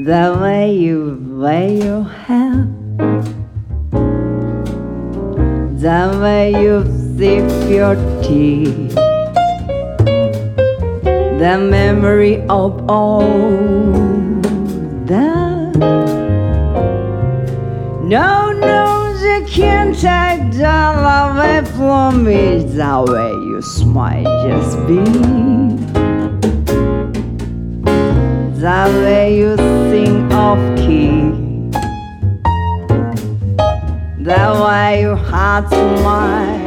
The way you wear your hair, the way you sip your tea, the memory of all that. No, you can't take that away from me. The way you smile just be, the way you sing off key, the way your heart smiles.